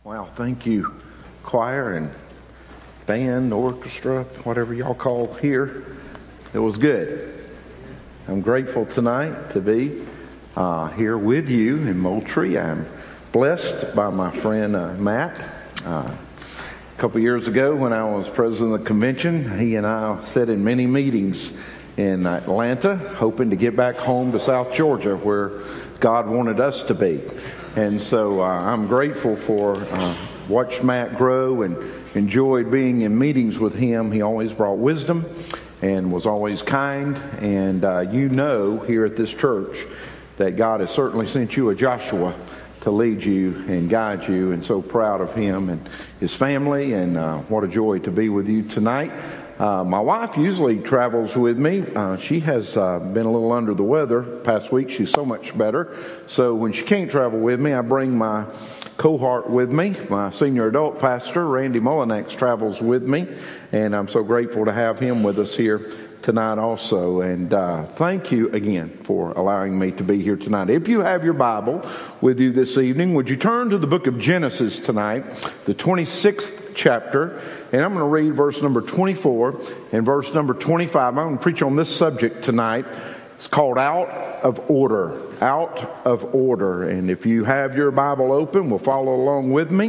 Wow, thank you, choir and band, orchestra, whatever y'all call here. It was good. I'm grateful tonight to be here with you in Moultrie. I'm blessed by my friend Matt. A couple years ago when I was president of the convention, he and I sat in many meetings in Atlanta, hoping to get back home to South Georgia where God wanted us to be. And so I'm grateful for watch Matt grow and enjoyed being in meetings with him. He always brought wisdom and was always kind. And here at this church that God has certainly sent you a Joshua to lead you and guide you. And so proud of him and his family. And what a joy to be with you tonight. My wife usually travels with me. She has been a little under the weather past week. She's so much better. So when she can't travel with me, I bring my cohort with me. My senior adult pastor, Randy Mullinax, travels with me. And I'm so grateful to have him with us here tonight also. And thank you again for allowing me to be here tonight. If you have your Bible with you this evening, would you turn to the book of Genesis tonight, the 26th chapter, and I'm going to read verse number 24 and verse number 25. I'm going to preach on this subject tonight. It's called Out of Order. Out of Order. And if you have your Bible open, will follow along with me.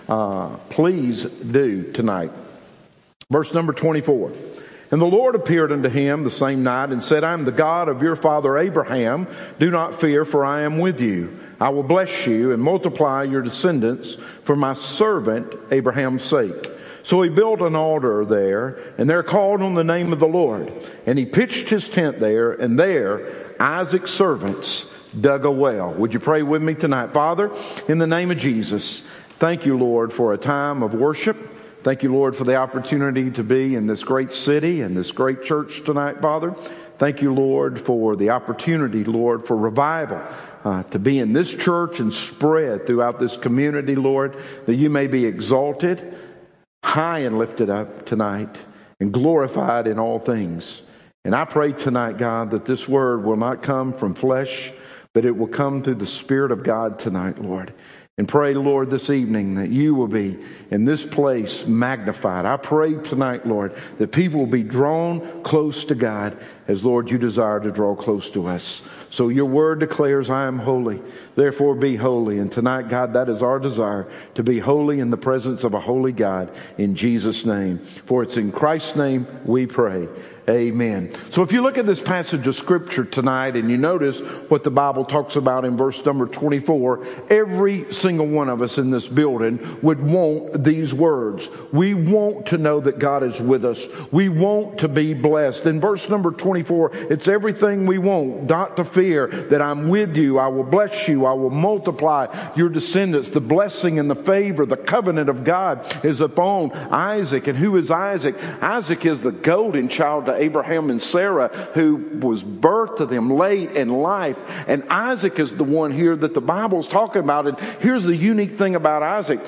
Please do tonight. Verse number 24. And the Lord appeared unto him the same night and said, I am the God of your father Abraham. Do not fear, for I am with you. I will bless you and multiply your descendants for my servant Abraham's sake. So he built an altar there, and there called on the name of the Lord. And he pitched his tent there, and there Isaac's servants dug a well. Would you pray with me tonight? Father, in the name of Jesus, thank you, Lord, for a time of worship. Thank you, Lord, for the opportunity to be in this great city and this great church tonight, Father. Thank you, Lord, for the opportunity, Lord, for revival. To be in this church and spread throughout this community, Lord, that you may be exalted, high and lifted up tonight, and glorified in all things. And I pray tonight, God, that this word will not come from flesh, but it will come through the Spirit of God tonight, Lord. And pray, Lord, this evening that you will be in this place magnified. I pray tonight, Lord, that people will be drawn close to God as, Lord, you desire to draw close to us. So your word declares, I am holy, therefore be holy. And tonight, God, that is our desire, to be holy in the presence of a holy God in Jesus' name. For it's in Christ's name we pray. Amen. So if you look at this passage of Scripture tonight and you notice what the Bible talks about in verse number 24, every single one of us in this building would want these words. We want to know that God is with us. We want to be blessed. In verse number 24, it's everything we want. Not to fear, that I'm with you. I will bless you. I will multiply your descendants. The blessing and the favor, the covenant of God is upon Isaac. And who is Isaac? Isaac is the golden child to Abraham and Sarah, who was birthed to them late in life. And Isaac is the one here that the Bible's talking about. And here's the unique thing about Isaac.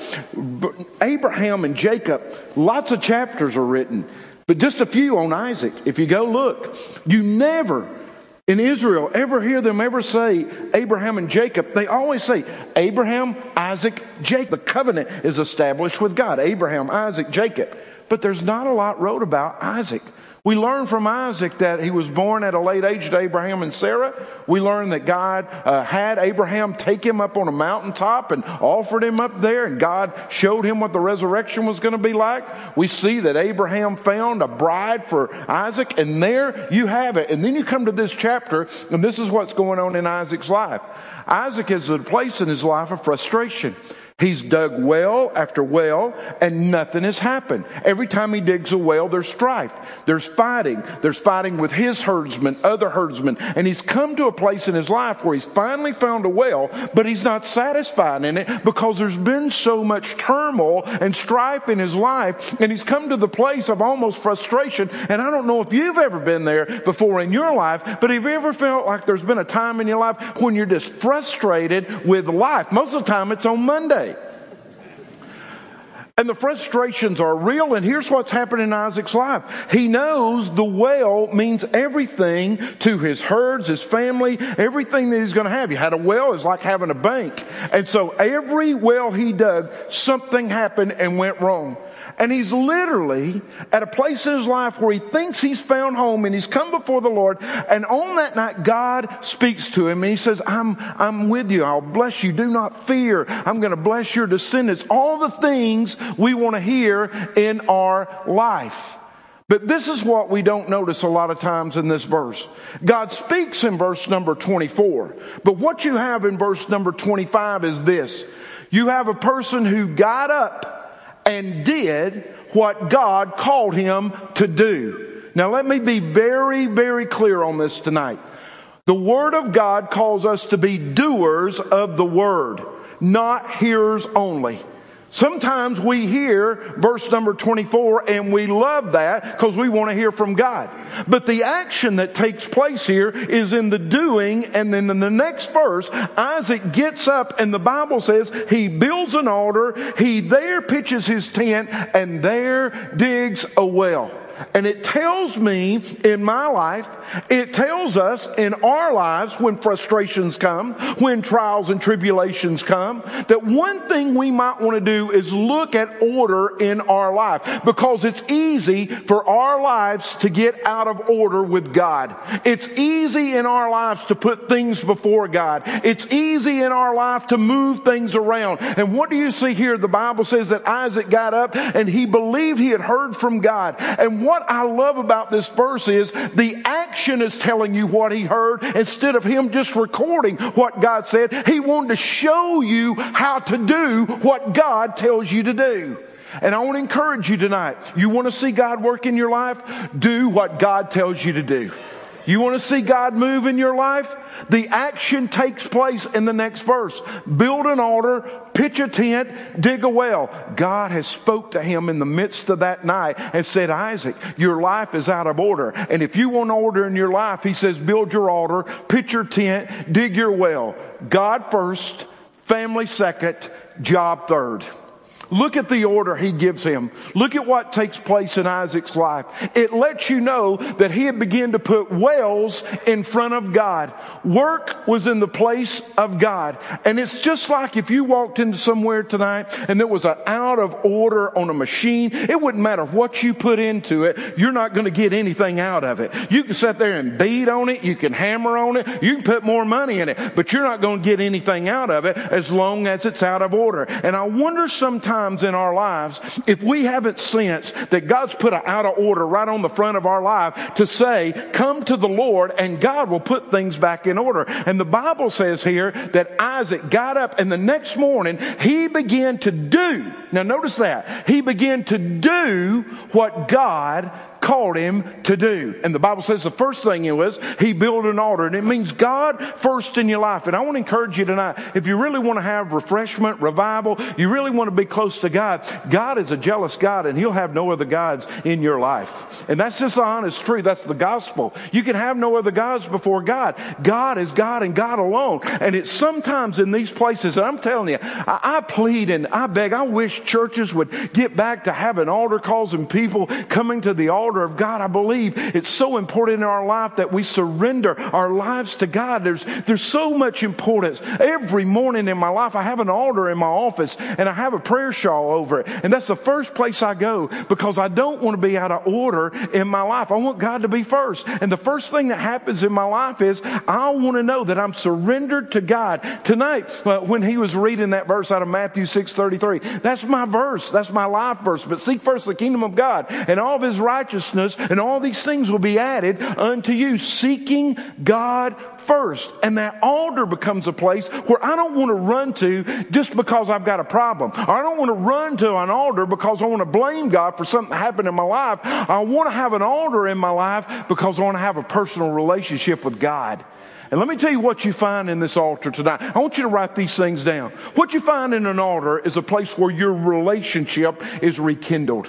Abraham and Jacob, lots of chapters are written, but just a few on Isaac. If you go look, you never in Israel ever hear them ever say Abraham and Jacob. They always say Abraham, Isaac, Jacob. The covenant is established with God. Abraham, Isaac, Jacob. But there's not a lot wrote about Isaac. We learn from Isaac that he was born at a late age to Abraham and Sarah. We learn that God had Abraham take him up on a mountaintop and offered him up there, and God showed him what the resurrection was going to be like. We see that Abraham found a bride for Isaac, and there you have it. And then you come to this chapter, and this is what's going on in Isaac's life. Isaac is at a place in his life of frustration. He's dug well after well, and nothing has happened. Every time he digs a well, there's strife. There's fighting. There's fighting with his herdsmen, other herdsmen. And he's come to a place in his life where he's finally found a well, but he's not satisfied in it because there's been so much turmoil and strife in his life. And he's come to the place of almost frustration. And I don't know if you've ever been there before in your life, but have you ever felt like there's been a time in your life when you're just frustrated with life? Most of the time it's on Monday. And the frustrations are real, and here's what's happening in Isaac's life. He knows the well means everything to his herds, his family, everything that he's going to have. You had a well is like having a bank. And so every well he dug, something happened and went wrong. And he's literally at a place in his life where he thinks he's found home, and he's come before the Lord. And on that night, God speaks to him and he says, I'm with you. I'll bless you. Do not fear. I'm going to bless your descendants. All the things we want to hear in our life. But this is what we don't notice a lot of times in this verse. God speaks in verse number 24. But what you have in verse number 25 is this. You have a person who got up and did what God called him to do. Now let me be very, very clear on this tonight. The Word of God calls us to be doers of the Word, not hearers only. Sometimes we hear verse number 24 and we love that because we want to hear from God. But the action that takes place here is in the doing, and then in the next verse, Isaac gets up and the Bible says he builds an altar, he there pitches his tent, and there digs a well. And it tells me in my life, it tells us in our lives when frustrations come, when trials and tribulations come, that one thing we might want to do is look at order in our life, because it's easy for our lives to get out of order with God. It's easy in our lives to put things before God. It's easy in our life to move things around. And what do you see here? The Bible says that Isaac got up and he believed he had heard from God. And what I love about this verse is the action is telling you what he heard instead of him just recording what God said. He wanted to show you how to do what God tells you to do. And I want to encourage you tonight. You want to see God work in your life? Do what God tells you to do. You want to see God move in your life? The action takes place in the next verse. Build an altar, pitch a tent, dig a well. God has spoke to him in the midst of that night and said, Isaac, your life is out of order. And if you want order in your life, he says, build your altar, pitch your tent, dig your well. God first, family second, job third. Look at the order he gives him. Look at what takes place in Isaac's life. It lets you know that he had begun to put wells in front of God. Work was in the place of God. And it's just like if you walked into somewhere tonight and there was an out of order on a machine, it wouldn't matter what you put into it, you're not going to get anything out of it. You can sit there and beat on it, you can hammer on it, you can put more money in it, but you're not going to get anything out of it as long as it's out of order. And I wonder sometimes in our lives, if we haven't sensed that God's put an out of order right on the front of our life to say, come to the Lord and God will put things back in order. And the Bible says here that Isaac got up and the next morning he began to do. Now notice that. He began to do what God called him to do. And the Bible says the first thing it was, he built an altar. And it means God first in your life. And I want to encourage you tonight, if you really want to have refreshment, revival, you really want to be close to God, God is a jealous God and he'll have no other gods in your life. And that's just the honest truth. That's the gospel. You can have no other gods before God. God is God and God alone. And it's sometimes in these places, and I'm telling you, I plead and I beg, I wish churches would get back to having altar calls and people coming to the altar of God. I believe it's so important in our life that we surrender our lives to God. There's so much importance. Every morning in my life, I have an altar in my office and I have a prayer shawl over it. And that's the first place I go because I don't want to be out of order in my life. I want God to be first. And the first thing that happens in my life is I want to know that I'm surrendered to God. Tonight, when he was reading that verse out of Matthew 6:33, that's my verse. That's my life verse. But seek first the kingdom of God and all of his righteousness, and all these things will be added unto you. Seeking God first. And that altar becomes a place where I don't want to run to just because I've got a problem. I don't want to run to an altar because I want to blame God for something that happened in my life. I want to have an altar in my life because I want to have a personal relationship with God. And let me tell you what you find in this altar tonight. I want you to write these things down. What you find in an altar is a place where your relationship is rekindled.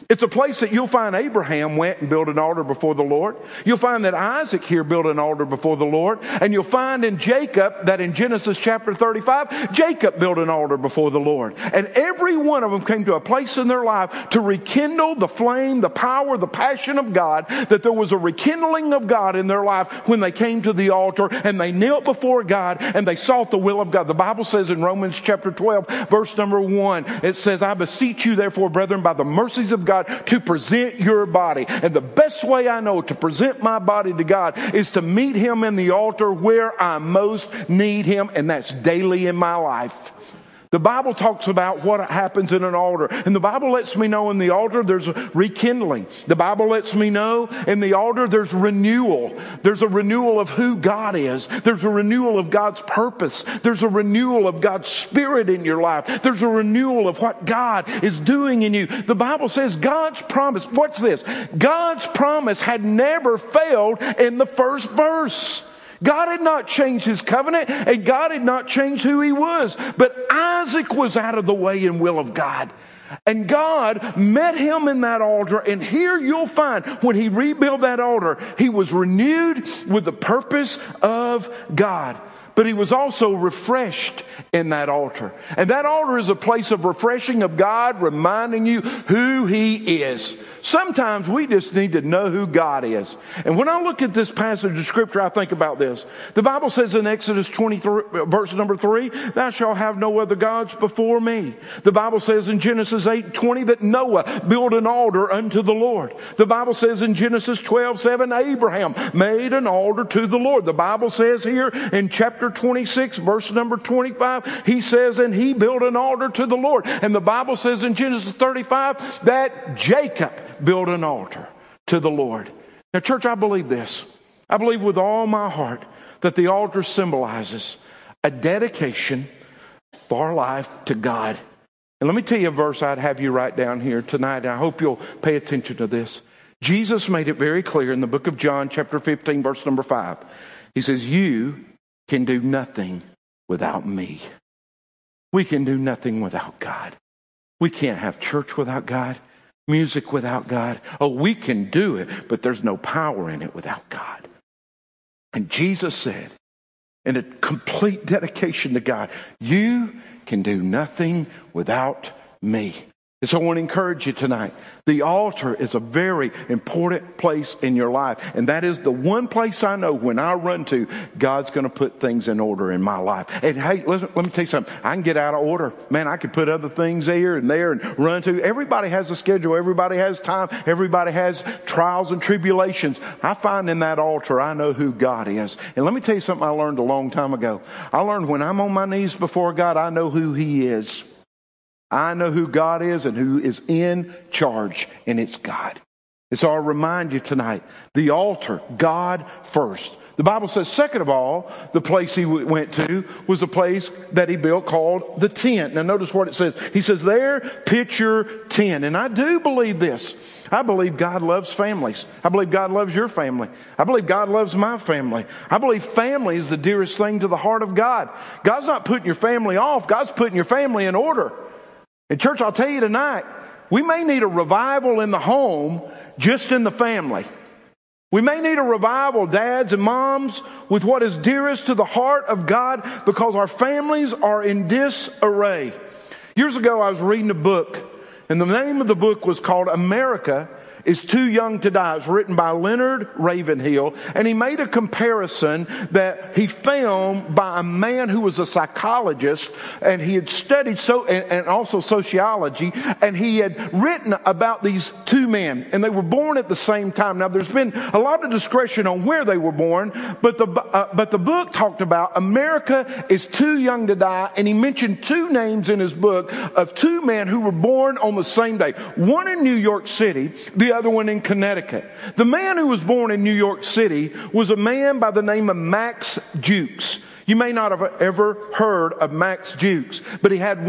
It's a place that you'll find Abraham went and built an altar before the Lord. You'll find that Isaac here built an altar before the Lord. And you'll find in Jacob that in Genesis chapter 35, Jacob built an altar before the Lord. And every one of them came to a place in their life to rekindle the flame, the power, the passion of God, that there was a rekindling of God in their life when they came to the altar and they knelt before God and they sought the will of God. The Bible says in Romans chapter 12, verse number 1, it says, I beseech you therefore, brethren, by the mercies of God, to present your body. And the best way I know to present my body to God is to meet Him in the altar where I most need Him, and that's daily in my life. The Bible talks about what happens in an altar. And the Bible lets me know in the altar there's rekindling. The Bible lets me know in the altar there's renewal. There's a renewal of who God is. There's a renewal of God's purpose. There's a renewal of God's Spirit in your life. There's a renewal of what God is doing in you. The Bible says God's promise, what's this? God's promise had never failed in the first verse. God had not changed His covenant, and God had not changed who He was. But Isaac was out of the way and will of God. And God met him in that altar, and here you'll find when He rebuilt that altar, he was renewed with the purpose of God. But he was also refreshed in that altar. And that altar is a place of refreshing of God, reminding you who He is. Sometimes we just need to know who God is. And when I look at this passage of Scripture, I think about this. The Bible says in Exodus 23, verse number 3, thou shalt have no other gods before me. The Bible says in Genesis 8:20 that Noah built an altar unto the Lord. The Bible says in Genesis 12:7, Abraham made an altar to the Lord. The Bible says here in chapter 26, verse number 25, he says, and he built an altar to the Lord. And the Bible says in Genesis 35 that Jacob built an altar to the Lord. Now, church, I believe this. I believe with all my heart that the altar symbolizes a dedication for our life to God. And let me tell you a verse I'd have you write down here tonight, and I hope you'll pay attention to this. Jesus made it very clear in the book of John, chapter 15, verse number 5. He says, you can do nothing without me. We can do nothing without God. We can't have church without God, music without God. Oh, we can do it, but there's no power in it without God. And Jesus said, in a complete dedication to God, you can do nothing without me. And so I want to encourage you tonight. The altar is a very important place in your life. And that is the one place I know when I run to, God's going to put things in order in my life. And hey, listen, let me tell you something. I can get out of order. Man, I could put other things here and there and run to. Everybody has a schedule. Everybody has time. Everybody has trials and tribulations. I find in that altar, I know who God is. And let me tell you something I learned a long time ago. I learned when I'm on my knees before God, I know who He is. I know who God is and who is in charge, and it's God. And so I'll remind you tonight, the altar, God first. The Bible says, second of all, the place he went to was the place that he built called the tent. Now notice what it says. He says, there, pitch your tent. And I do believe this. I believe God loves families. I believe God loves your family. I believe God loves my family. I believe family is the dearest thing to the heart of God. God's not putting your family off. God's putting your family in order. And church, I'll tell you tonight, we may need a revival in the home, just in the family. We may need a revival, dads and moms, with what is dearest to the heart of God, because our families are in disarray. Years ago, I was reading a book, and the name of the book was called America is Too Young to Die. It's written by Leonard Ravenhill, and he made a comparison that he found by a man who was a psychologist, and he had studied and also sociology, and he had written about these two men, and they were born at the same time. Now, there's been a lot of discretion on where they were born, but the book talked about America is Too Young to Die, and he mentioned two names in his book of two men who were born on the same day. One in New York City, the other one in Connecticut. The man who was born in New York City was a man by the name of Max Jukes. You may not have ever heard of Max Jukes, but he had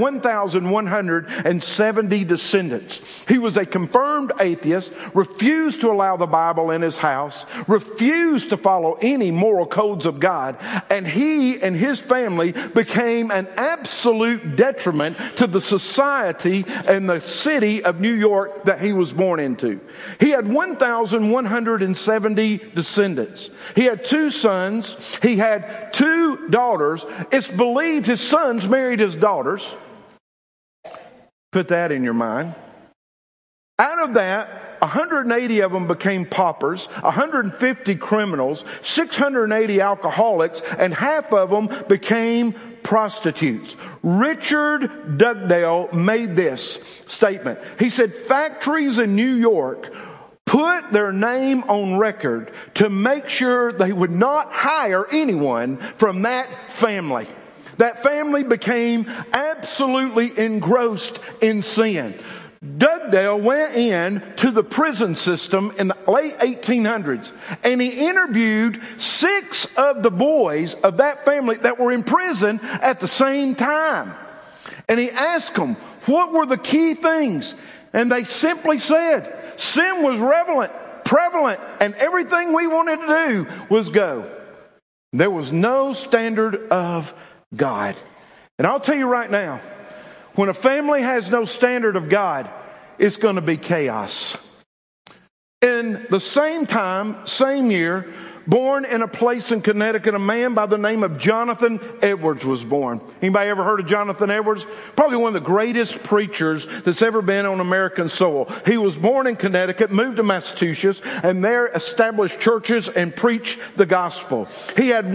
1,170 descendants. He was a confirmed atheist, refused to allow the Bible in his house, refused to follow any moral codes of God, and he and his family became an absolute detriment to the society and the city of New York that he was born into. He had 1,170 descendants. He had 2 sons. He had 2 daughters. It's believed his sons married his daughters. Put that in your mind. Out of that, 180 of them became paupers, 150 criminals, 680 alcoholics, and half of them became prostitutes. Richard Dugdale made this statement. He said, factories in New York put their name on record to make sure they would not hire anyone from that family. That family became absolutely engrossed in sin. Dugdale went in to the prison system in the late 1800s, and he interviewed 6 of the boys of that family that were in prison at the same time. And he asked them, what were the key things? And they simply said, sin was prevalent, and everything we wanted to do was go. There was no standard of God. And I'll tell you right now, when a family has no standard of God, it's going to be chaos. In the same time, same year, born in a place in Connecticut, a man by the name of Jonathan Edwards was born. Anybody ever heard of Jonathan Edwards? Probably one of the greatest preachers that's ever been on American soil. He was born in Connecticut, moved to Massachusetts, and there established churches and preached the gospel. He had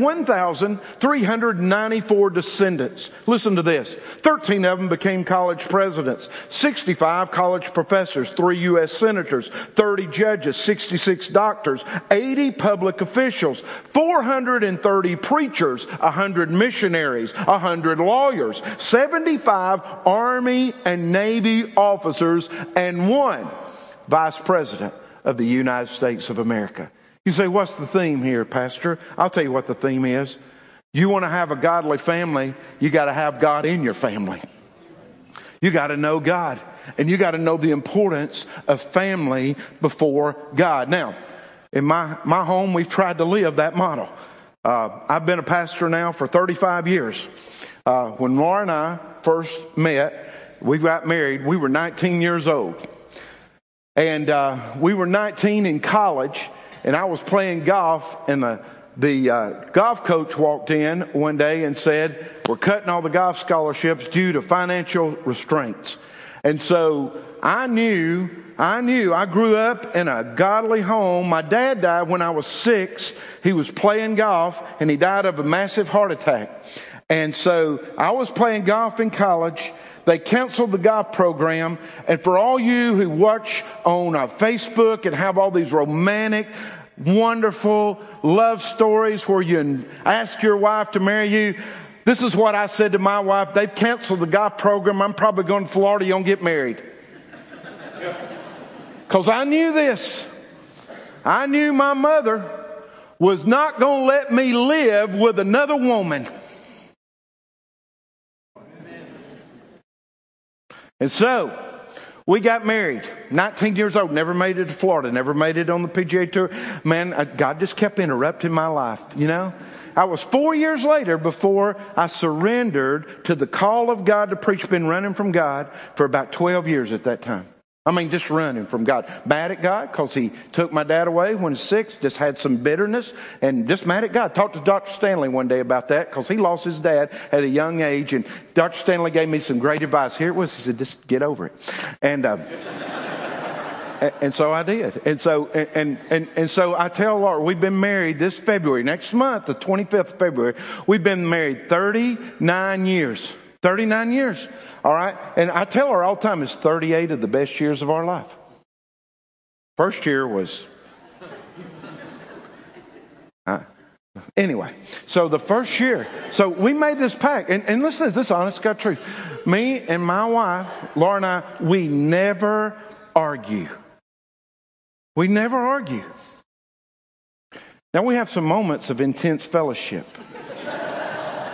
1,394 descendants. Listen to this. 13 of them became college presidents, 65 college professors, 3 U.S. senators, 30 judges, 66 doctors, 80 public officials, 430 preachers, 100 missionaries, 100 lawyers, 75 Army and Navy officers, and 1 Vice President of the United States of America. You say, what's the theme here, Pastor? I'll tell you what the theme is. You want to have a godly family, you got to have God in your family. You got to know God, and you got to know the importance of family before God. Now, in my home, we've tried to live that model. I've been a pastor now for 35 years. When Laura and I first met, we got married, we were 19 years old. And we were 19 in college, and I was playing golf, and the golf coach walked in one day and said, we're cutting all the golf scholarships due to financial restraints. And so I knew I grew up in a godly home. My dad died when I was 6. He was playing golf, and he died of a massive heart attack. And so I was playing golf in college. They canceled the golf program. And for all you who watch on Facebook and have all these romantic, wonderful love stories where you ask your wife to marry you, this is what I said to my wife. They've canceled the golf program. I'm probably going to Florida. You don't get married. Because I knew this. I knew my mother was not going to let me live with another woman. And so, we got married. 19 years old. Never made it to Florida. Never made it on the PGA Tour. Man, God just kept interrupting my life, you know. I was 4 years later before I surrendered to the call of God to preach. Been running from God for about 12 years at that time. I mean, just running from God. Mad at God because he took my dad away when he was 6. Just had some bitterness and just mad at God. Talked to Dr. Stanley one day about that because he lost his dad at a young age. And Dr. Stanley gave me some great advice. Here it was. He said, just get over it. And so I did. And so I tell Laura, we've been married this February, next month, the 25th of February. We've been married 39 years. 39 years. All right. And I tell her all the time, it's 38 of the best years of our life. First year was, anyway, so the first year, so we made this pact, and listen to this honest God truth. Me and my wife, Laura and I, we never argue. We never argue. Now we have some moments of intense fellowship.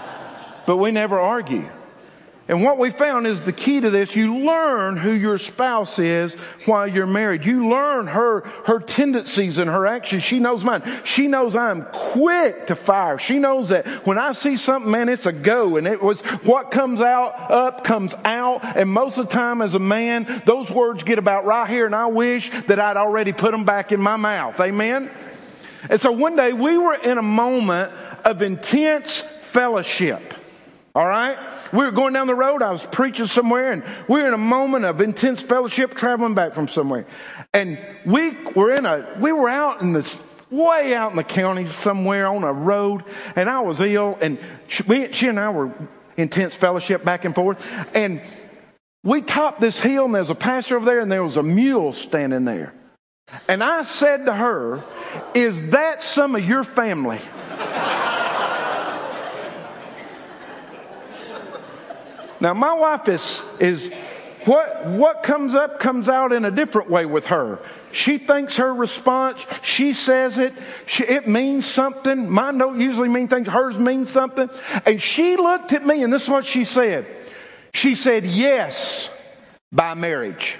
but we never argue. And what we found is the key to this, you learn who your spouse is while you're married. You learn her tendencies and her actions. She knows mine. She knows I'm quick to fire. She knows that when I see something, man, it's a go. And it was what comes up comes out. And most of the time as a man, those words get about right here. And I wish that I'd already put them back in my mouth. Amen? And so one day we were in a moment of intense fellowship. All right? We were going down the road. I was preaching somewhere, and we were in a moment of intense fellowship traveling back from somewhere. And we were out in this, way out in the county somewhere on a road, and I was ill, and she and I were intense fellowship back and forth. And we topped this hill, and there's a pasture over there, and there was a mule standing there. And I said to her, "Is that some of your family?" Now, my wife is what comes up comes out in a different way with her. She thinks her response, she says it, it means something. Mine don't usually mean things. Hers means something. And she looked at me, and this is what she said. She said, "Yes, by marriage."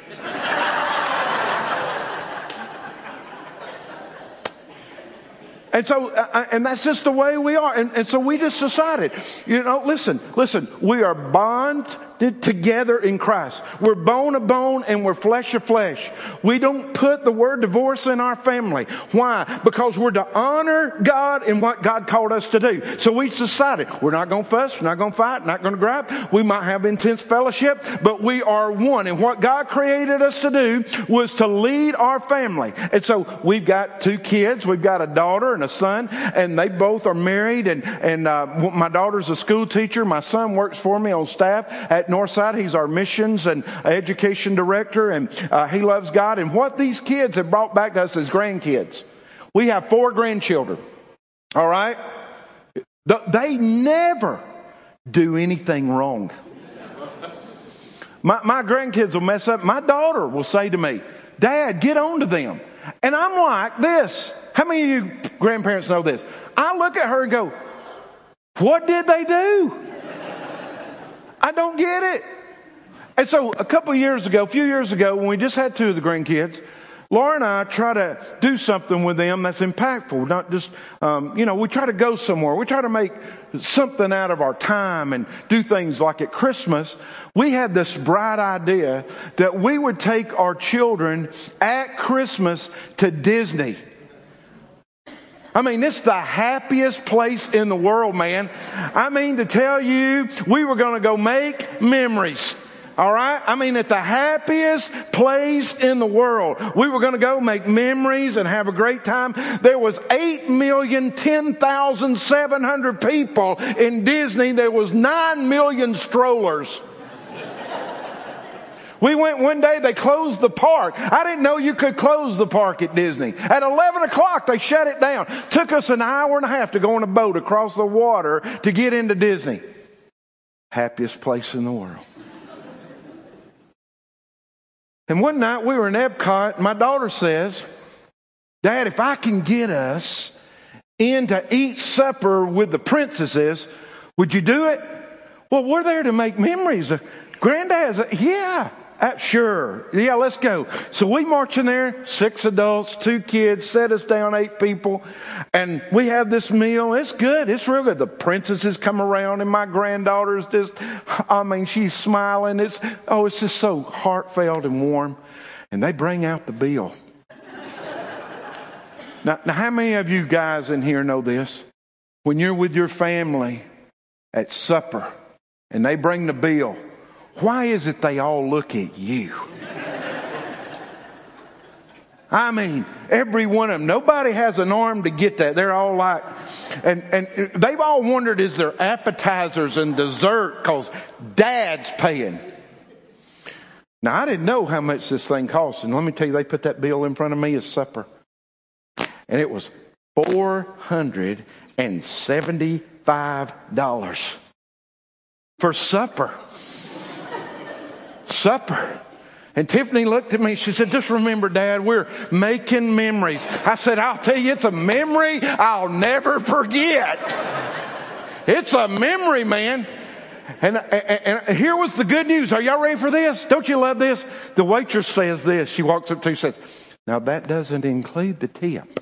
And so, and that's just the way we are. And so we just decided, listen, we are bonded together in Christ. We're bone of bone and we're flesh of flesh. We don't put the word divorce in our family. Why? Because we're to honor God in what God called us to do. So we decided we're not going to fuss, we're not going to fight, not going to gripe. We might have intense fellowship, but we are one. And what God created us to do was to lead our family. And so we've got 2 kids. We've got a daughter and a son, and they both are married. And my daughter's a school teacher. My son works for me on staff at Northside. He's our missions and education director, and he loves God. And what these kids have brought back to us as grandkids, we have 4 grandchildren. All right? They never do anything wrong. My grandkids will mess up. My daughter will say to me, "Dad, get on to them." And I'm like this. How many of you grandparents know this? I look at her and go, "What did they do? I don't get it." And so a few years ago, when we just had 2 of the grandkids, Laura and I try to do something with them that's impactful. Not just, we try to go somewhere. We try to make something out of our time and do things like at Christmas. We had this bright idea that we would take our children at Christmas to Disney. I mean, it's the happiest place in the world, man. I mean, to tell you, we were going to go make memories. All right? I mean, at the happiest place in the world. We were going to go make memories and have a great time. There was 8,010,700 people in Disney. There was 9 million strollers. We went one day, they closed the park. I didn't know you could close the park at Disney. At 11 o'clock, they shut it down. Took us an hour and a half to go on a boat across the water to get into Disney. Happiest place in the world. And one night we were in Epcot. My daughter says, "Dad, if I can get us in to eat supper with the princesses, would you do it?" "Well, we're there to make memories." "Granddad's, yeah. Sure. Yeah, let's go." So we march in there, 6 adults, 2 kids, set us down 8 people. And we have this meal. It's good. It's real good. The princesses come around and my granddaughter's she's smiling. It's just so heartfelt and warm. And they bring out the bill. Now, how many of you guys in here know this? When you're with your family at supper and they bring the bill, why is it they all look at you? I mean, every one of them. Nobody has an arm to get that. They're all like, and they've all wondered, is there appetizers and dessert because Dad's paying? Now, I didn't know how much this thing cost. And let me tell you, they put that bill in front of me as supper. And it was $475 for supper. Supper. And Tiffany looked at me. She said, "Just remember, Dad, we're making memories." I said, "I'll tell you, it's a memory I'll never forget." It's a memory, man. And here was the good news. Are y'all ready for this? Don't you love this? The waitress says this. She walks up to you and says, now that doesn't include the tip.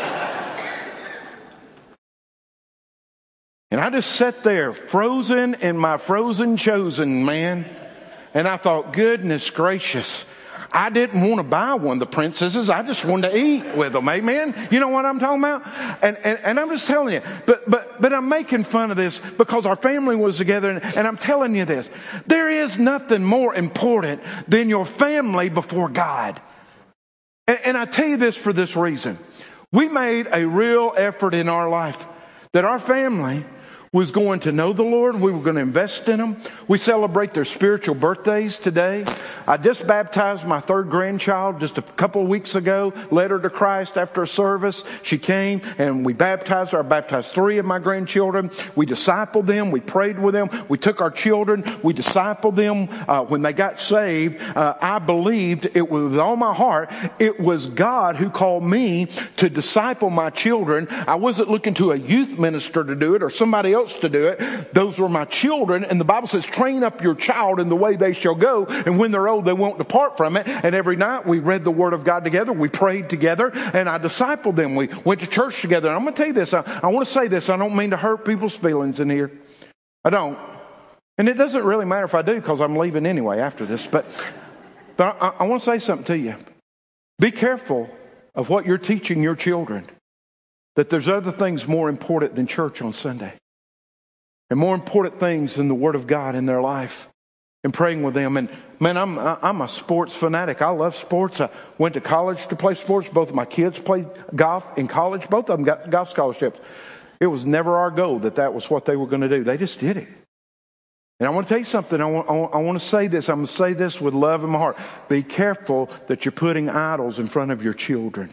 And I just sat there frozen in my frozen chosen, man. And I thought, goodness gracious. I didn't want to buy one of the princesses. I just wanted to eat with them. Amen. You know what I'm talking about? And I'm just telling you, but I'm making fun of this because our family was together, and I'm telling you this. There is nothing more important than your family before God. And I tell you this for this reason. We made a real effort in our life that our family was going to know the Lord. We were going to invest in them. We celebrate their spiritual birthdays today. I just baptized my third grandchild just a couple of weeks ago, led her to Christ after a service. She came and we baptized her. I baptized 3 of my grandchildren. We discipled them. We prayed with them. We took our children. We discipled them. When they got saved, I believed it was with all my heart. It was God who called me to disciple my children. I wasn't looking to a youth minister to do it or somebody else to do it. Those were my children. And the Bible says, train up your child in the way they shall go. And when they're old, they won't depart from it. And every night we read the Word of God together. We prayed together and I discipled them. We went to church together. And I'm going to tell you this. I want to say this. I don't mean to hurt people's feelings in here. I don't. And it doesn't really matter if I do because I'm leaving anyway after this. But I want to say something to you. Be careful of what you're teaching your children. That there's other things more important than church on Sunday. And more important things than the Word of God in their life. And praying with them. And man, I'm a sports fanatic. I love sports. I went to college to play sports. Both of my kids played golf in college. Both of them got golf scholarships. It was never our goal that was what they were going to do. They just did it. And I want to tell you something. I want to say this. I'm going to say this with love in my heart. Be careful that you're putting idols in front of your children.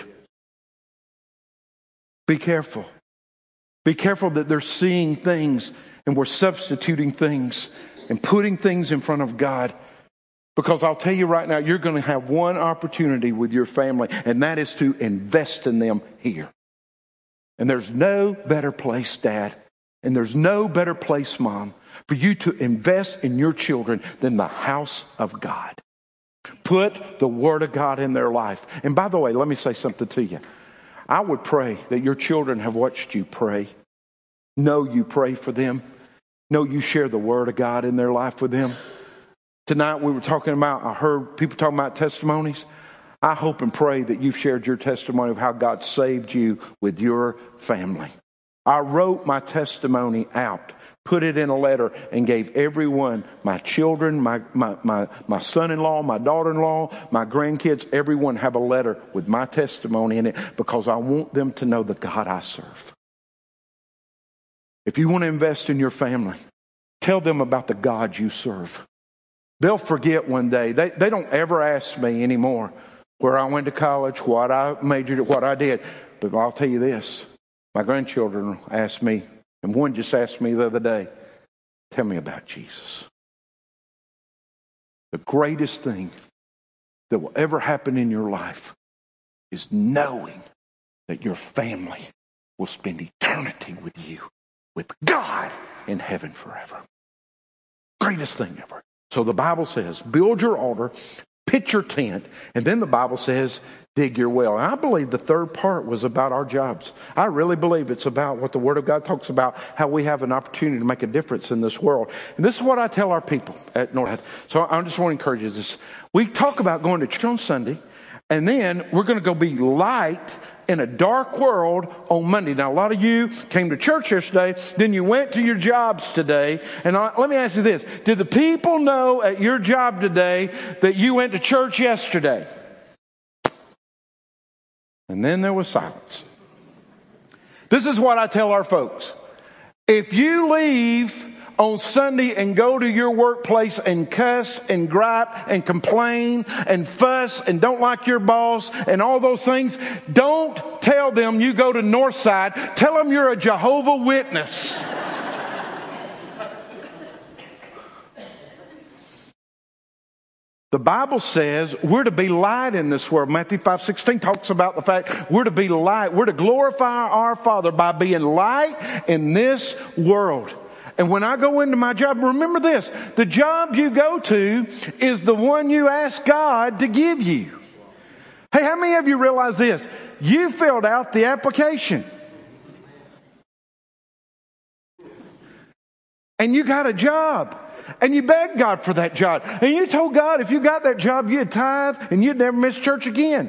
Be careful. Be careful that they're seeing things and we're substituting things and putting things in front of God. Because I'll tell you right now, you're going to have one opportunity with your family, and that is to invest in them here. And there's no better place, Dad, and there's no better place, Mom, for you to invest in your children than the house of God. Put the Word of God in their life. And by the way, let me say something to you. I would pray that your children have watched you pray. Know you pray for them. Know you share the Word of God in their life with them. Tonight we were talking about, I heard people talking about testimonies. I hope and pray that you've shared your testimony of how God saved you with your family. I wrote my testimony out, put it in a letter, and gave everyone, my children, my son-in-law, my daughter-in-law, my grandkids, everyone have a letter with my testimony in it because I want them to know the God I serve. If you want to invest in your family, tell them about the God you serve. They'll forget one day. They don't ever ask me anymore where I went to college, what I majored at, what I did. But I'll tell you this. My grandchildren ask me, and one just asked me the other day, tell me about Jesus. The greatest thing that will ever happen in your life is knowing that your family will spend eternity with you, with God in heaven forever. Greatest thing ever. So the Bible says, build your altar, pitch your tent, and then the Bible says, dig your well. And I believe the third part was about our jobs. I really believe it's about what the Word of God talks about, how we have an opportunity to make a difference in this world. And this is what I tell our people at Northhead. So I just want to encourage you this. We talk about going to church on Sunday, and then we're going to go be light in a dark world on Monday. Now, a lot of you came to church yesterday, then you went to your jobs today. And let me ask you this. Did the people know at your job today that you went to church yesterday? And then there was silence. This is what I tell our folks. If you leave on Sunday and go to your workplace and cuss and gripe and complain and fuss and don't like your boss and all those things, don't tell them you go to Northside. Tell them you're a Jehovah's Witness. The Bible says we're to be light in this world. Matthew 5:16 talks about the fact we're to be light. We're to glorify our Father by being light in this world. And when I go into my job, remember this, the job you go to is the one you ask God to give you. Hey, how many of you realize this? You filled out the application. And you got a job. And you begged God for that job. And you told God if you got that job, you'd tithe and you'd never miss church again.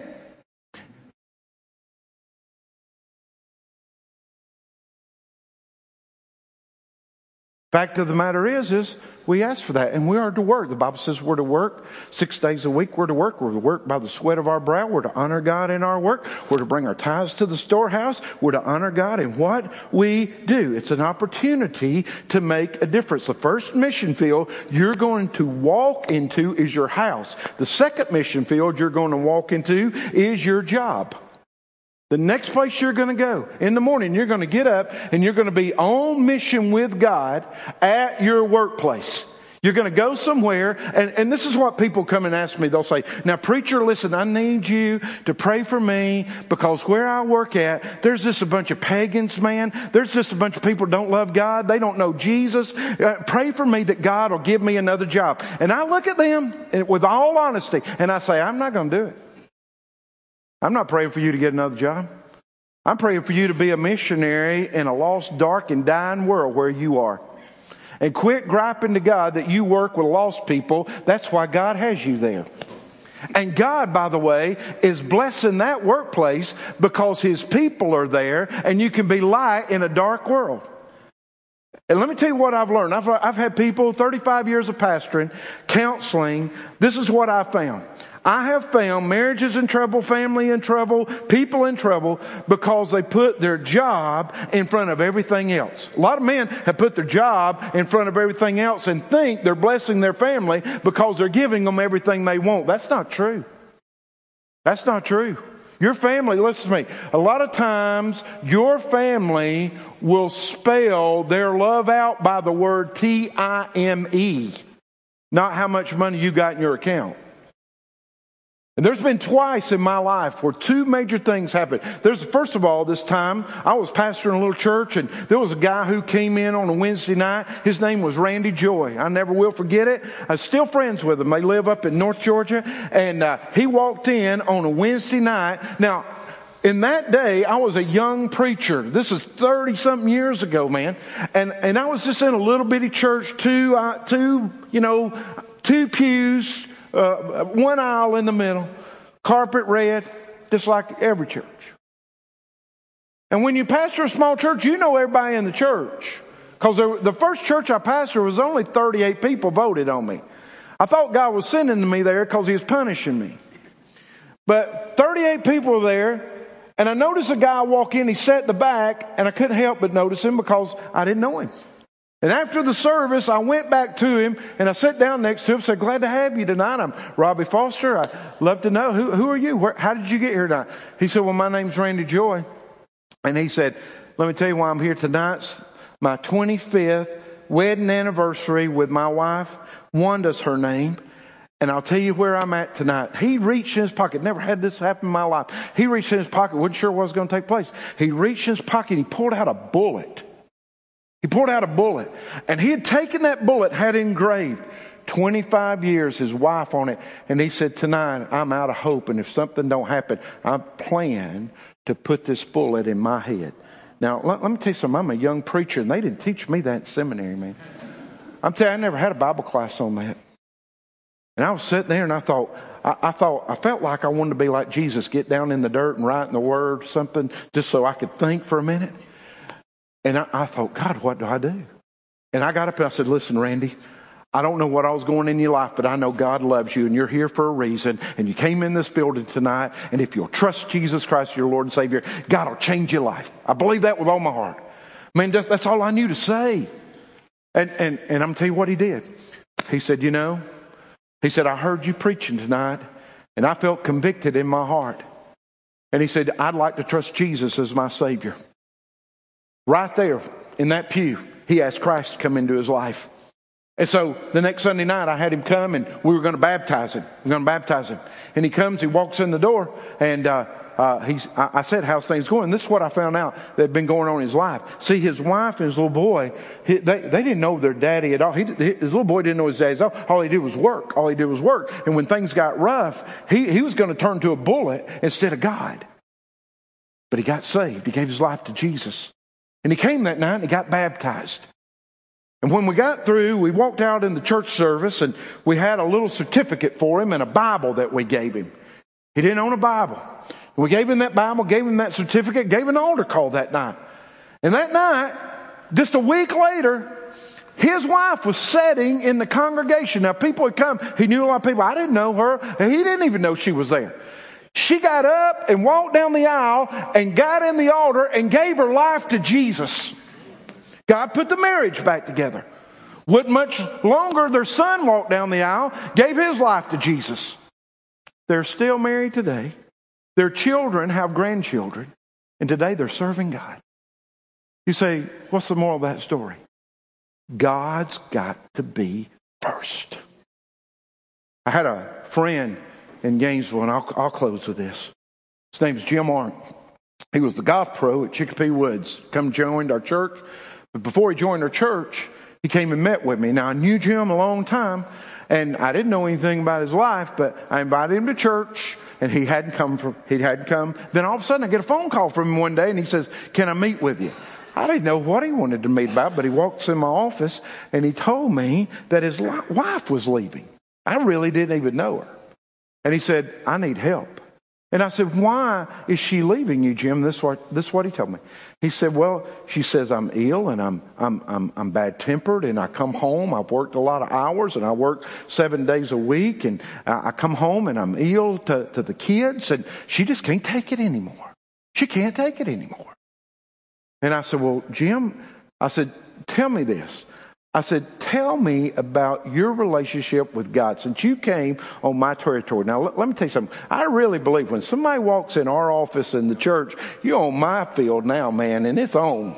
Fact of the matter is we ask for that, and we are to work. The Bible says we're to work 6 days a week. We're to work. We're to work by the sweat of our brow. We're to honor God in our work. We're to bring our tithes to the storehouse. We're to honor God in what we do. It's an opportunity to make a difference. The first mission field you're going to walk into is your house. The second mission field you're going to walk into is your job. The next place you're going to go, in the morning, you're going to get up and you're going to be on mission with God at your workplace. You're going to go somewhere, and this is what people come and ask me. They'll say, now, preacher, listen, I need you to pray for me because where I work at, there's just a bunch of pagans, man. There's just a bunch of people who don't love God. They don't know Jesus. Pray for me that God will give me another job. And I look at them with all honesty, and I say, I'm not going to do it. I'm not praying for you to get another job. I'm praying for you to be a missionary in a lost, dark, and dying world where you are. And quit griping to God that you work with lost people. That's why God has you there. And God, by the way, is blessing that workplace because His people are there and you can be light in a dark world. And let me tell you what I've learned. I've had people, 35 years of pastoring, counseling. This is what I found. I have found marriages in trouble, family in trouble, people in trouble because they put their job in front of everything else. A lot of men have put their job in front of everything else and think they're blessing their family because they're giving them everything they want. That's not true. That's not true. Your family, listen to me, a lot of times your family will spell their love out by the word T-I-M-E, not how much money you got in your account. And there's been twice in my life where two major things happened. First of all, this time, I was pastoring a little church, and there was a guy who came in on a Wednesday night. His name was Randy Joy. I never will forget it. I'm still friends with him. They live up in North Georgia. And he walked in on a Wednesday night. Now, in that day, I was a young preacher. This is 30-something years ago, man. And I was just in a little bitty church, two pews, one aisle in the middle, carpet red, just like every church. And when you pastor a small church, you know everybody in the church. Because the first church I pastored was only 38 people voted on me. I thought God was sending me there because He was punishing me. But 38 people were there, and I noticed a guy walk in, he sat in the back, and I couldn't help but notice him because I didn't know him. And after the service, I went back to him and I sat down next to him and said, glad to have you tonight. I'm Robbie Foster. I'd love to know, who are you? How did you get here tonight? He said, well, my name's Randy Joy. And he said, let me tell you why I'm here tonight. It's my 25th wedding anniversary with my wife. Wanda's her name. And I'll tell you where I'm at tonight. He reached in his pocket. Never had this happen in my life. He reached in his pocket. Wasn't sure what was going to take place. He reached in his pocket and he pulled out a bullet. He pulled out a bullet, and he had taken that bullet, had engraved 25 years, his wife on it, and he said, tonight I'm out of hope, and if something don't happen, I plan to put this bullet in my head. Now, let me tell you something. I'm a young preacher, and they didn't teach me that in seminary, man. I'm telling you, I never had a Bible class on that. And I was sitting there, and I felt like I wanted to be like Jesus, get down in the dirt and write in the Word or something, just so I could think for a minute. And I thought, God, what do I do? And I got up and I said, listen, Randy, I don't know what I was going in your life, but I know God loves you and you're here for a reason. And you came in this building tonight. And if you'll trust Jesus Christ, your Lord and Savior, God will change your life. I believe that with all my heart. Man, that's all I knew to say. And I'm going to tell you what he did. He said, I heard you preaching tonight and I felt convicted in my heart. And he said, I'd like to trust Jesus as my Savior. Right there in that pew, he asked Christ to come into his life. And so the next Sunday night I had him come and we were going to baptize him. And he comes, he walks in the door and I said, how's things going? And this is what I found out that had been going on in his life. See, his wife and his little boy, they didn't know their daddy at all. His little boy didn't know his daddy at all. All he did was work. And when things got rough, he was going to turn to a bullet instead of God. But he got saved. He gave his life to Jesus. And he came that night and he got baptized. And when we got through, we walked out in the church service and we had a little certificate for him and a Bible that we gave him. He didn't own a Bible. We gave him that Bible, gave him that certificate, gave an altar call that night. And that night, just a week later, his wife was sitting in the congregation. Now, people had come. He knew a lot of people. I didn't know her. And he didn't even know she was there. She got up and walked down the aisle and got in the altar and gave her life to Jesus. God put the marriage back together. Wasn't much longer, their son walked down the aisle, gave his life to Jesus. They're still married today. Their children have grandchildren. And today they're serving God. You say, what's the moral of that story? God's got to be first. I had a friend in Gainesville, and I'll close with this. His name's Jim Arndt. He was the golf pro at Chicopee Woods. Come joined our church. But before he joined our church, he came and met with me. Now, I knew Jim a long time, and I didn't know anything about his life, but I invited him to church, and he hadn't come. Then all of a sudden, I get a phone call from him one day, and he says, "Can I meet with you?" I didn't know what he wanted to meet about, but he walks in my office, and he told me that his wife was leaving. I really didn't even know her. And he said, "I need help." And I said, "Why is she leaving you, Jim?" This is what he told me. He said, "Well, she says I'm ill and I'm bad tempered, and I come home. I've worked a lot of hours, and I work 7 days a week, and I come home and I'm ill to the kids, and she just can't take it anymore. She can't take it anymore." And I said, "Well, Jim," I said, "tell me this." I said, "Tell me about your relationship with God since you came on my territory." Now, let me tell you something. I really believe when somebody walks in our office in the church, you're on my field now, man, and it's on.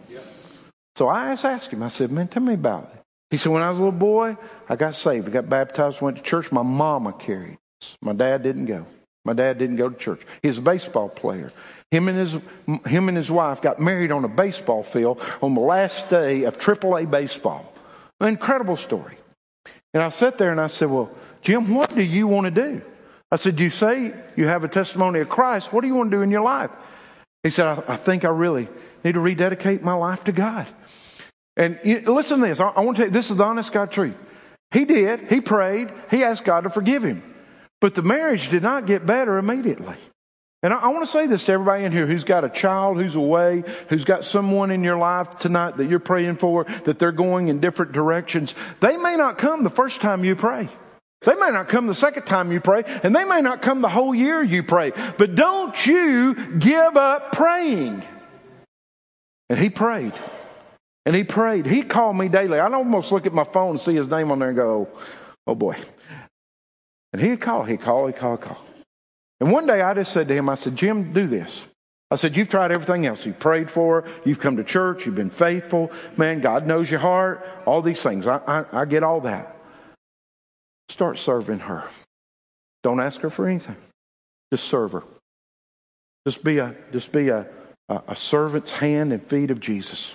So I asked him, I said, "Man, tell me about it." He said, "When I was a little boy, I got saved. I got baptized, went to church. My mama carried us. My dad didn't go. My dad didn't go to church. He was a baseball player. Him and his wife got married on a baseball field on the last day of AAA baseball. An incredible story. And I sat there and I said, "Well, Jim, what do you want to do?" I said, "You say you have a testimony of Christ. What do you want to do in your life?" He said, I think I really need to rededicate my life to God." And listen to this. I want to tell you, this is the honest God truth. He did. He prayed. He asked God to forgive him. But the marriage did not get better immediately. And I want to say this to everybody in here who's got a child who's away, who's got someone in your life tonight that you're praying for, that they're going in different directions. They may not come the first time you pray. They may not come the second time you pray, and they may not come the whole year you pray. But don't you give up praying. And he prayed. And he prayed. He called me daily. I'd almost look at my phone and see his name on there and go, "Oh boy." And he'd call. And one day I just said to him, I said, "Jim, do this." I said, "You've tried everything else. You've prayed for her. You've come to church. You've been faithful. Man, God knows your heart. All these things. I get all that. Start serving her. Don't ask her for anything. Just serve her. Just be a servant's hand and feet of Jesus."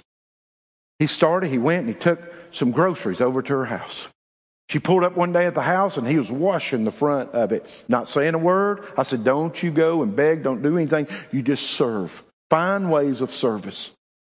He went and he took some groceries over to her house. She pulled up one day at the house and he was washing the front of it, not saying a word. I said, "Don't you go and beg. Don't do anything. You just serve. Find ways of service."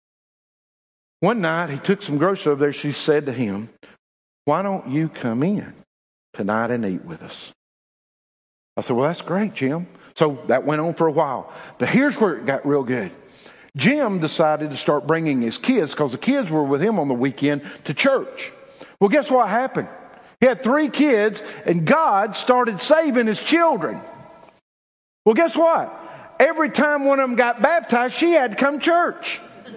One night he took some groceries over there. She said to him, "Why don't you come in tonight and eat with us?" I said, "Well, that's great, Jim." So that went on for a while. But here's where it got real good. Jim decided to start bringing his kids, because the kids were with him on the weekend, to church. Well, guess what happened? He had 3 kids, and God started saving his children. Well, guess what? Every time one of them got baptized, she had to come to church.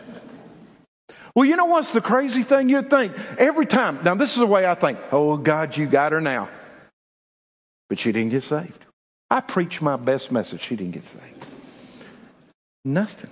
Well, you know what's the crazy thing? You'd think every time. Now, this is the way I think. "Oh, God, you got her now." But she didn't get saved. I preached my best message. She didn't get saved. Nothing.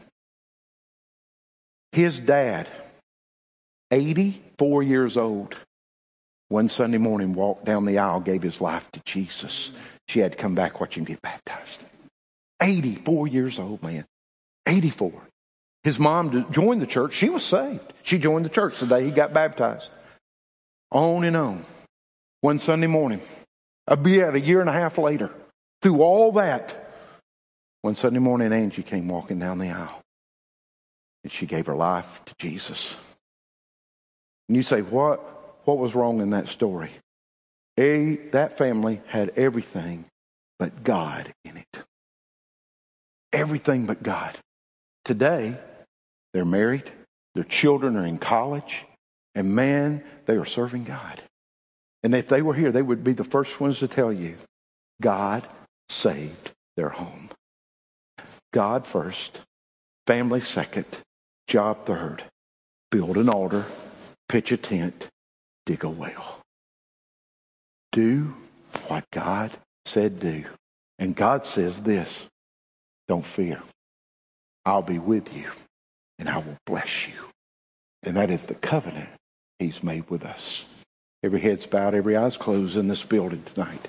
His dad, 84 years old, one Sunday morning walked down the aisle, gave his life to Jesus. She had to come back, watch him get baptized. 84 years old, man. 84. His mom joined the church. She was saved. She joined the church the day he got baptized. On and on. One Sunday morning, about a year and a half later, through all that, one Sunday morning, Angie came walking down the aisle. And she gave her life to Jesus. And you say, what was wrong in that story? That family had everything but God in it. Everything but God. Today, they're married. Their children are in college. And man, they are serving God. And if they were here, they would be the first ones to tell you, God saved their home. God first, family second, job third. Build an altar, pitch a tent, dig a well. Do what God said do. And God says this, don't fear. I'll be with you and I will bless you. And that is the covenant He's made with us. Every head's bowed, every eye's closed in this building tonight.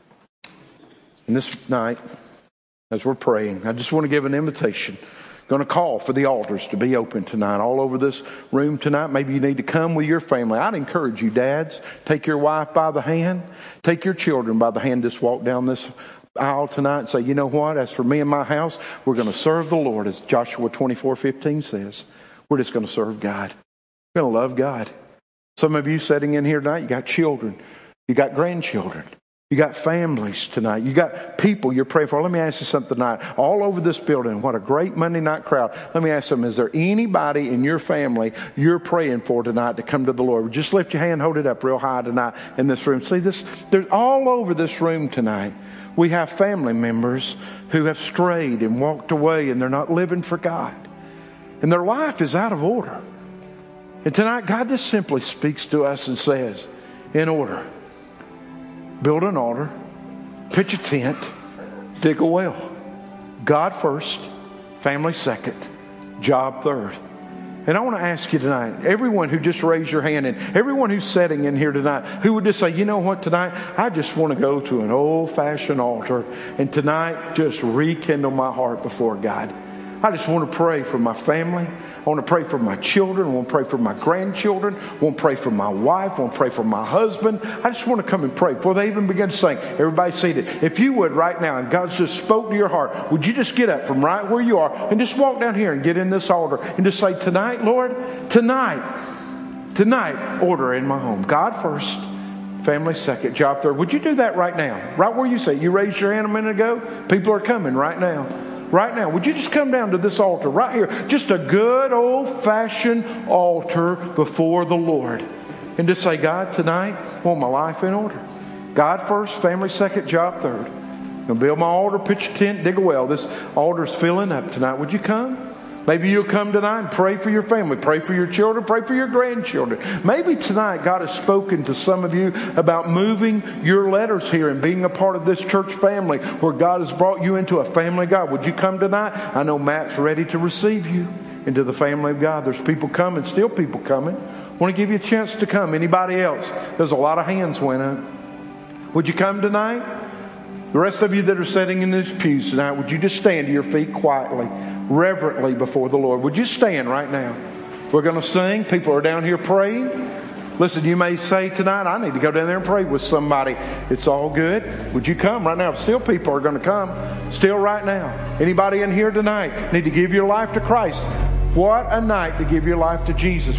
And this night, as we're praying, I just want to give an invitation. Going to call for the altars to be open tonight, all over this room tonight. Maybe you need to come with your family. I'd encourage you, dads, take your wife by the hand, take your children by the hand, just walk down this aisle tonight and say, you know what, as for me and my house, we're going to serve the Lord, as Joshua 24:15 says. We're just going to serve God. We're going to love God. Some of you sitting in here tonight, you got children, you got grandchildren. You got families tonight. You got people you're praying for. Let me ask you something tonight. All over this building, what a great Monday night crowd. Let me ask them, is there anybody in your family you're praying for tonight to come to the Lord? Just lift your hand, hold it up real high tonight in this room. See this? There's all over this room tonight. We have family members who have strayed and walked away and they're not living for God. And their life is out of order. And tonight, God just simply speaks to us and says, in order. Build an altar, pitch a tent, dig a well. God first, family second, job third. And I want to ask you tonight, everyone who just raised your hand and everyone who's sitting in here tonight, who would just say, you know what, tonight, I just want to go to an old-fashioned altar and tonight just rekindle my heart before God. I just want to pray for my family. I want to pray for my children. I want to pray for my grandchildren. I want to pray for my wife. I want to pray for my husband. I just want to come and pray before they even begin to sing. Everybody seated. If you would right now, and God's just spoke to your heart, would you just get up from right where you are and just walk down here and get in this altar and just say, tonight, Lord, tonight, order in my home. God first, family second, job third. Would you do that right now? Right where you say. You raised your hand a minute ago. People are coming right now. Right now, would you just come down to this altar right here? Just a good old-fashioned altar before the Lord. And just say, God, tonight, I want my life in order. God first, family second, job third. I'm going to build my altar, pitch a tent, dig a well. This altar's filling up tonight. Would you come? Maybe you'll come tonight and pray for your family, pray for your children, pray for your grandchildren. Maybe tonight God has spoken to some of you about moving your letters here and being a part of this church family where God has brought you into a family of God. Would you come tonight? I know Matt's ready to receive you into the family of God. There's people coming, still people coming. I want to give you a chance to come. Anybody else? There's a lot of hands went up. Would you come tonight? The rest of you that are sitting in these pews tonight, would you just stand to your feet quietly, reverently before the Lord? Would you stand right now? We're going to sing. People are down here praying. Listen, you may say tonight, I need to go down there and pray with somebody. It's all good. Would you come right now? Still people are going to come. Still right now. Anybody in here tonight need to give your life to Christ? What a night to give your life to Jesus.